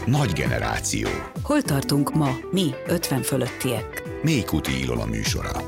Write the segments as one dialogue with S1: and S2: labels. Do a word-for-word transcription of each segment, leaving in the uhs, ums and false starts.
S1: Nagy generáció.
S2: Hol tartunk ma, mi, ötven fölöttiek?
S1: Mélykuti Ilona műsora.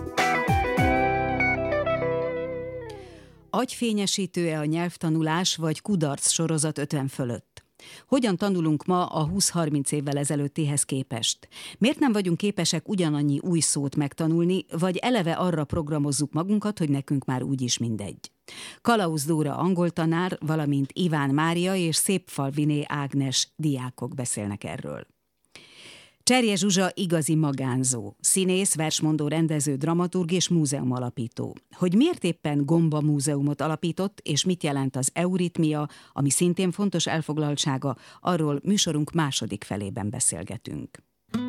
S2: Agyfényesítő-e a nyelvtanulás, vagy kudarc sorozat ötven fölött? Hogyan tanulunk ma a húsz-harminc évvel ezelőttihez képest? Miért nem vagyunk képesek ugyanannyi új szót megtanulni, vagy eleve arra programozzuk magunkat, hogy nekünk már úgyis mindegy? Kalausz Dóra angoltanár, valamint Iván Mária és Szépfalviné Ágnes diákok beszélnek erről. Cserje Zsuzsa igazi magánzó, színész, versmondó, rendező, dramaturg és múzeumalapító. Hogy miért éppen Gomba Múzeumot alapított, és mit jelent az euritmia, ami szintén fontos elfoglaltsága, arról műsorunk második felében beszélgetünk.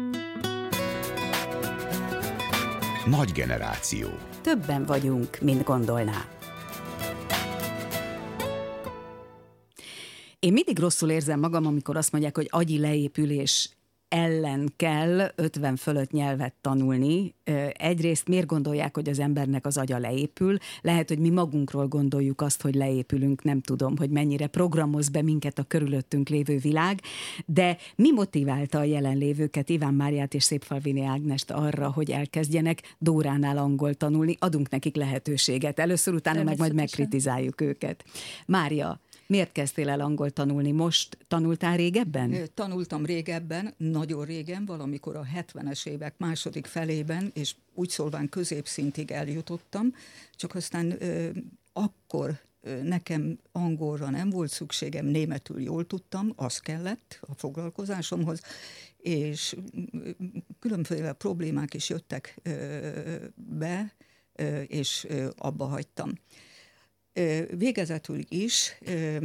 S1: Nagy generáció.
S2: Többen vagyunk, mint gondolná. Én mindig rosszul érzem magam, amikor azt mondják, hogy agyi leépülés ellen kell ötven fölött nyelvet tanulni. Egyrészt miért gondolják, hogy az embernek az agya leépül? Lehet, hogy mi magunkról gondoljuk azt, hogy leépülünk, nem tudom, hogy mennyire programoz be minket a körülöttünk lévő világ, de mi motiválta a jelenlévőket, Iván Máriát és Szépfalviné Ágnest arra, hogy elkezdjenek Dóránál angol tanulni? Adunk nekik lehetőséget. Először, utána meg majd megkritizáljuk őket. Mária, miért kezdtél el angol tanulni? Most tanultál régebben?
S3: Tanultam régebben, nagyon régen, valamikor a hetvenes évek második felében, és úgy szólván középszintig eljutottam, csak aztán ö, akkor ö, nekem angolra nem volt szükségem, németül jól tudtam, az kellett a foglalkozásomhoz, és különféle problémák is jöttek ö, be, ö, és ö, abba hagytam. Végezetül is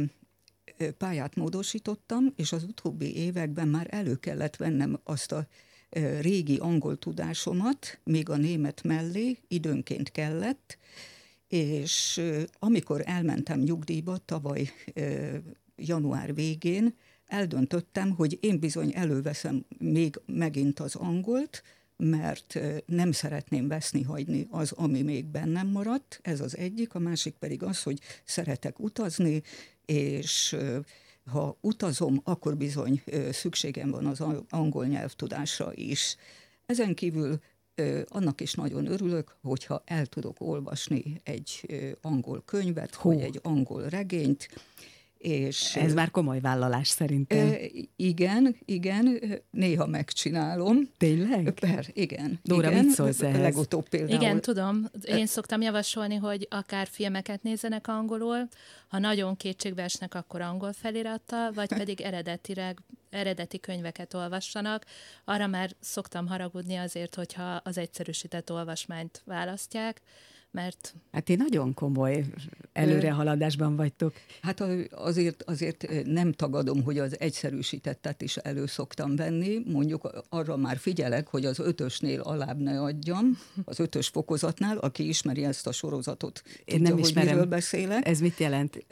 S3: pályát módosítottam, és az utóbbi években már elő kellett vennem azt a régi angol tudásomat, még a német mellé időnként kellett, és amikor elmentem nyugdíjba tavaly január végén, eldöntöttem, hogy én bizony előveszem még megint az angolt, mert nem szeretném veszni hagyni az, ami még bennem maradt, ez az egyik, a másik pedig az, hogy szeretek utazni, és ha utazom, akkor bizony szükségem van az angol nyelvtudásra is. Ezen kívül annak is nagyon örülök, hogyha el tudok olvasni egy angol könyvet, Hú. vagy egy angol regényt, és
S2: ez már komoly vállalás szerintem.
S3: E, igen, igen, néha megcsinálom.
S2: Tényleg?
S3: Per, igen.
S2: Dóra,
S3: igen,
S2: mit szólsz ehhez?
S3: Legutóbb például.
S4: Igen, tudom. Én szoktam javasolni, hogy akár filmeket nézzenek angolul, ha nagyon kétségbe esnek, akkor angol felirattal, vagy pedig eredetileg, eredeti könyveket olvassanak. Arra már szoktam haragudni azért, hogyha az egyszerűsített olvasmányt választják, mert...
S2: Hát én nagyon komoly előrehaladásban vagytok.
S3: Hát azért, azért nem tagadom, hogy az egyszerűsítettet is elő szoktam venni. Mondjuk arra már figyelek, hogy az ötösnél alább ne adjam, az ötös fokozatnál, aki ismeri ezt a sorozatot,
S2: én nem
S3: tudja,
S2: ismerem.
S3: hogy miről beszélek.
S2: Ez mit jelent?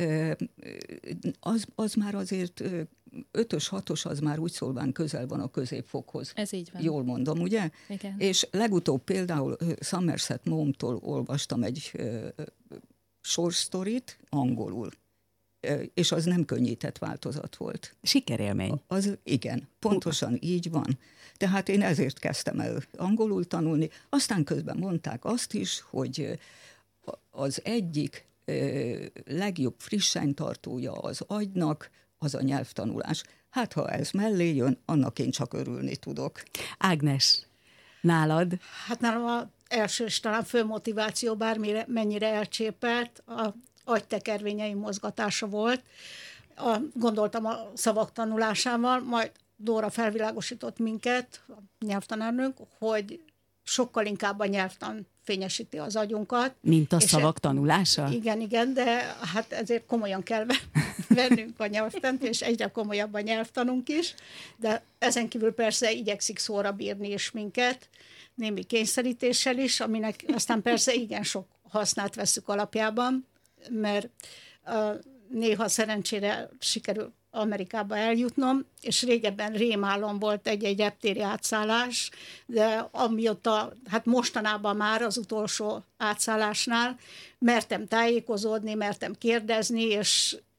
S3: Az, az már azért... ötös, hatos az már úgy szólván közel van a középfokhoz.
S4: Ez így van.
S3: Jól mondom, ugye?
S4: Igen.
S3: És legutóbb például Somerset Maugham-tól olvastam egy uh, short storyt angolul, uh, és az nem könnyített változat volt.
S2: Sikerélmény.
S3: Az igen, pontosan uh. így van. Tehát én ezért kezdtem el angolul tanulni, aztán közben mondták azt is, hogy az egyik uh, legjobb frissen tartója az agynak, az a nyelvtanulás. Hát, ha ez mellé jön, annak én csak örülni tudok.
S2: Ágnes, nálad?
S5: Hát nálam az első és talán fő motiváció, bármire mennyire elcsépelt, a agytekervényeim mozgatása volt. A, gondoltam a szavak tanulásával, majd Dóra felvilágosított minket, a nyelvtanárnőnk, hogy sokkal inkább a nyelvtan fényesíti az agyunkat.
S2: Mint a szavak tanulása?
S5: Igen, igen, de hát ezért komolyan kell vennünk a nyelvtant, és egyre komolyabb a nyelvtanunk is, de ezen kívül persze igyekszik szóra bírni is minket, némi kényszerítéssel is, aminek aztán persze igen sok hasznát vesszük alapjában, mert uh, néha szerencsére sikerül Amerikába eljutnom, és régebben rémálom volt egy-egy reptéri átszállás, de amióta, hát mostanában már az utolsó átszállásnál mertem tájékozódni, mertem kérdezni, és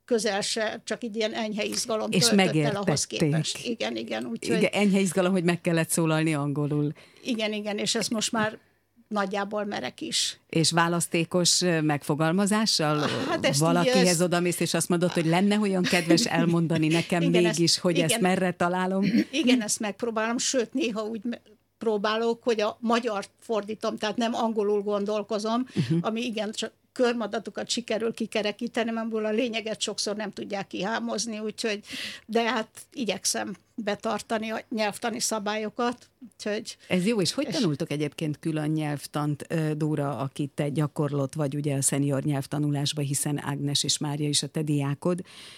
S5: közel se, csak így ilyen enyhe izgalom
S2: és
S5: töltött el ahhoz képest.
S2: megértették.
S5: Igen, igen. Úgyhogy,
S2: Igen, enyhe izgalom, hogy meg kellett szólalni angolul.
S5: Igen, igen, és ez most már nagyjából merek is.
S2: És választékos megfogalmazással hát valakihez ezt... odamész, és azt mondod, hogy lenne olyan kedves elmondani nekem igen, mégis, ezt, hogy igen, ezt merre találom?
S5: Igen, ezt megpróbálom, sőt, néha úgy próbálok, hogy a magyart fordítom, tehát nem angolul gondolkozom, uh-huh. ami igen, csak körmadatokat sikerül kikerekíteni, amiből a lényeget sokszor nem tudják kihámozni, úgyhogy, de hát igyekszem betartani a nyelvtani szabályokat. Úgyhogy,
S2: ez jó, és hogy és... tanultok egyébként külön nyelvtant, Dóra, akit te gyakorlott vagy ugye a szenior nyelvtanulásba, hiszen Ágnes és Mária is a te diákod.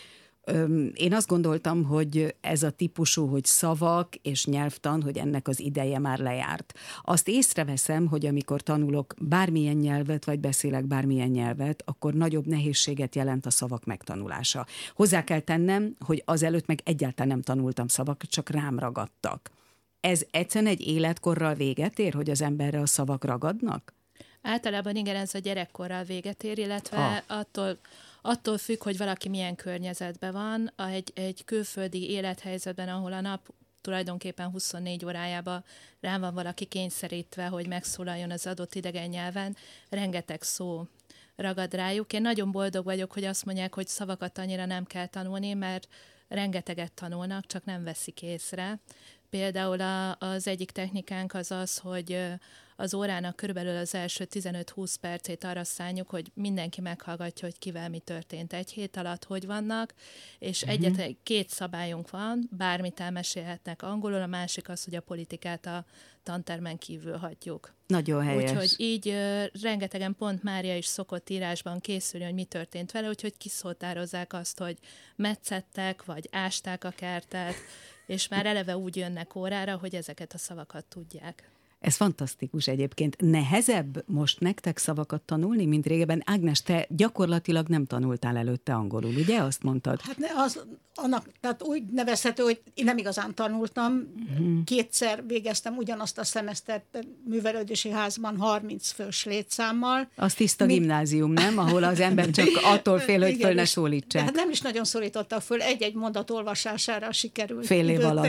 S2: Én azt gondoltam, hogy ez a típusú, hogy szavak és nyelvtan, hogy ennek az ideje már lejárt. Azt észreveszem, hogy amikor tanulok bármilyen nyelvet, vagy beszélek bármilyen nyelvet, akkor nagyobb nehézséget jelent a szavak megtanulása. Hozzá kell tennem, hogy azelőtt meg egyáltalán nem tanultam szavakat, csak rám ragadtak. Ez egyszerűen egy életkorral véget ér, hogy az emberre a szavak ragadnak?
S4: Általában igen, ez a gyerekkorral véget ér, illetve ah. attól Attól függ, hogy valaki milyen környezetben van, egy, egy külföldi élethelyzetben, ahol a nap tulajdonképpen huszonnégy órájában rá van valaki kényszerítve, hogy megszólaljon az adott idegen nyelven, rengeteg szó ragad rájuk. Én nagyon boldog vagyok, hogy azt mondják, hogy szavakat annyira nem kell tanulni, mert rengeteget tanulnak, csak nem veszik észre. Például a, az egyik technikánk az az, hogy az órának körülbelül az első tizenöt-húsz percét arra szálljuk, hogy mindenki meghallgatja, hogy kivel mi történt egy hét alatt, hogy vannak, és uh-huh. egyetlen két szabályunk van, bármit elmesélhetnek angolul, a másik az, hogy a politikát a tantermen kívül hagyjuk.
S2: Nagyon helyes.
S4: Úgyhogy így uh, rengetegen pont Mária is szokott írásban készülni, hogy mi történt vele, úgyhogy kiszoltározzák azt, hogy metszettek, vagy ásták a kertet, és már eleve úgy jönnek órára, hogy ezeket a szavakat tudják.
S2: Ez fantasztikus egyébként. Nehezebb most nektek szavakat tanulni, mint régebben? Ágnes, te gyakorlatilag nem tanultál előtte angolul, ugye? Azt mondtad.
S5: Hát ne, az, annak, tehát úgy nevezhető, hogy én nem igazán tanultam. Uh-huh. Kétszer végeztem ugyanazt a szemesztert művelődési házban harminc fős létszámmal.
S2: Az tiszta Mi... gimnázium, nem? Ahol az ember csak attól fél, hogy föl ne szólítsák.
S5: Hát nem is nagyon szólítottak föl, egy-egy mondat olvasására sikerült.
S2: Fél év alatt.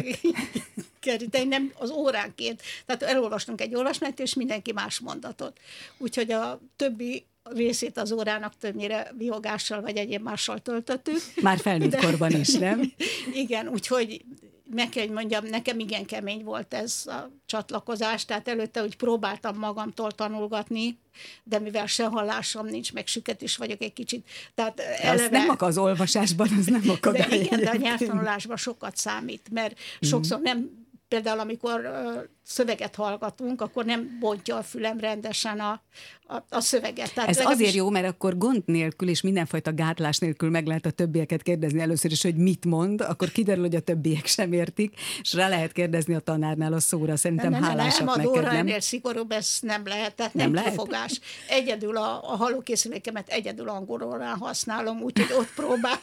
S5: De nem az óránként. Tehát elolvastunk egy olvasmányt, és mindenki más mondatot. Úgyhogy a többi részét az órának többnyire vihogással vagy egyéb mással töltöttük.
S2: Már felnőtt de... korban is, nem?
S5: Igen, úgyhogy meg kell, hogy mondjam, nekem igen kemény volt ez a csatlakozás, tehát előtte úgy próbáltam magamtól tanulgatni, de mivel se hallásom nincs, meg süket is vagyok egy kicsit. Tehát eleve...
S2: Az nem az olvasásban, az nem akadály.
S5: De igen, de a nyelvtanulásban sokat számít, mert sokszor nem, például amikor uh, szöveget hallgatunk, akkor nem bontja a fülem rendesen a, a, a szöveget. Tehát
S2: ez
S5: legalábbis...
S2: azért jó, mert akkor gond nélkül és mindenfajta gátlás nélkül meg lehet a többieket kérdezni először is, hogy mit mond, akkor kiderül, hogy a többiek sem értik, és rá lehet kérdezni a tanárnál a szóra. Szerintem nem, hálásak
S5: nem,
S2: neked,
S5: nem?
S2: nem?
S5: Ennél szigorúbb, ez nem lehet, tehát nem, nem kifogás. Egyedül a, a hallókészülékemet egyedül angolul használom, úgyhogy ott próbál.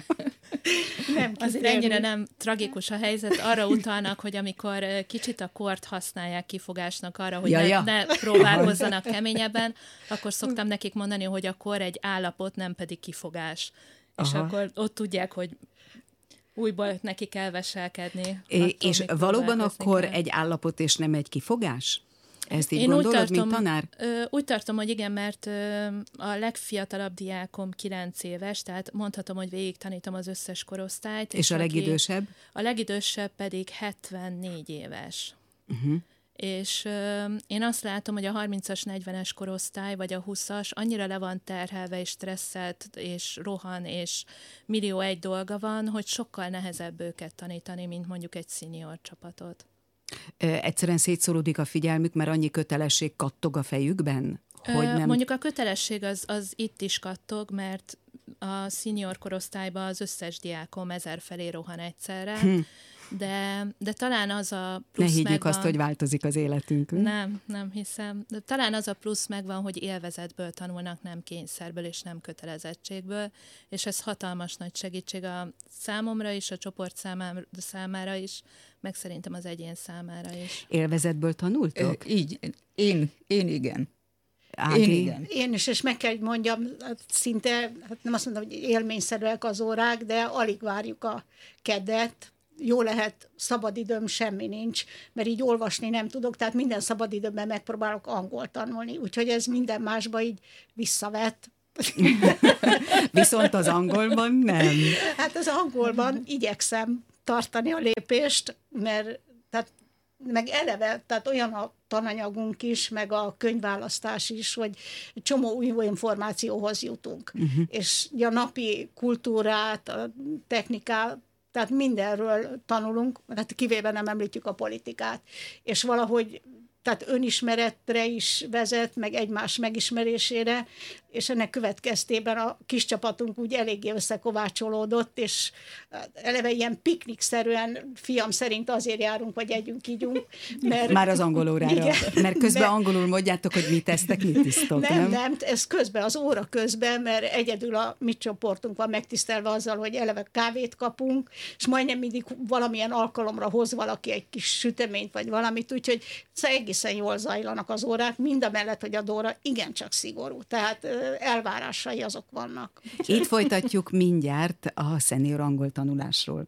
S5: Nem
S4: azért ennyire nem tragikus a helyzet. Arra utalnak, hogy amikor kicsit a kort használják kifogásnak arra, hogy
S2: ja,
S4: ne,
S2: ja.
S4: ne próbálkozzanak keményebben, akkor szoktam nekik mondani, hogy a kor egy állapot, nem pedig kifogás. Aha. És akkor ott tudják, hogy újból neki kell veselkedni.
S2: É, és valóban akkor kell. Egy állapot és nem egy kifogás? Ezt így
S4: Én
S2: gondolod,
S4: úgy tartom,
S2: mint tanár?
S4: Ö, úgy tartom, hogy igen, mert ö, a legfiatalabb diákom kilenc éves, tehát mondhatom, hogy végig tanítom az összes korosztályt.
S2: És, és a legidősebb?
S4: A legidősebb pedig hetvennégy éves.
S2: Uh-huh.
S4: És ö, én azt látom, hogy a harmincas, negyvenes korosztály, vagy a húszas annyira le van terhelve, és stresszelt, és rohan, és millió egy dolga van, hogy sokkal nehezebb őket tanítani, mint mondjuk egy senior csapatot.
S2: Egyszerűen szétszóródik a figyelmük, mert annyi kötelesség kattog a fejükben? Hogy nem...
S4: Mondjuk a kötelesség az, az itt is kattog, mert a senior korosztályban az összes diákom ezer felé rohan egyszerre, hm. de, de talán az a plusz
S2: Ne higgyük
S4: megvan,
S2: azt, hogy változik az életünk.
S4: Nem, nem hiszem. De talán az a plusz megvan, hogy élvezetből tanulnak, nem kényszerből és nem kötelezettségből, és ez hatalmas nagy segítség a számomra is, a csoport számára, számára is, meg szerintem az egyén számára is.
S2: Élvezetből tanultok?
S3: Ö, így, én, én igen.
S2: Ági?
S3: Igen.
S5: Én is, és meg kell, hogy mondjam, szinte, hát nem azt mondom, hogy élményszerűek az órák, de alig várjuk a keddet. Jó lehet, szabadidőm semmi nincs, mert így olvasni nem tudok, tehát minden szabadidőmben megpróbálok angol tanulni, úgyhogy ez minden másba így visszavett.
S2: Viszont az angolban nem.
S5: Hát az angolban igyekszem tartani a lépést, mert tehát, meg eleve, tehát olyan a tananyagunk is, meg a könyvválasztás is, hogy csomó új információhoz jutunk. Uh-huh. És a napi kultúrát, a technikát, tehát mindenről tanulunk, hát kivéve nem említjük a politikát. És valahogy tehát önismeretre is vezet, meg egymás megismerésére, és ennek következtében a kis csapatunk úgy eléggé összekovácsolódott, és eleve ilyen piknikszerűen, fiam szerint azért járunk, vagy együnk, ígyunk. Mert...
S2: Már az angol órára. Igen, mert közben mert... angolul mondjátok, hogy mit tesztek, mit isztok, nem?
S5: Nem, nem, ez közben, az óra közben, mert egyedül a mi csoportunk van megtisztelve azzal, hogy eleve kávét kapunk, és majdnem mindig valamilyen alkalomra hoz valaki egy kis süteményt, vagy valamit, úgyhogy szóval egészen jól zajlanak az órák, mind a mellett, hogy a óra igencsak szigorú. Tehát elvárásai azok vannak.
S2: Itt folytatjuk mindjárt a szenior angol tanulásról.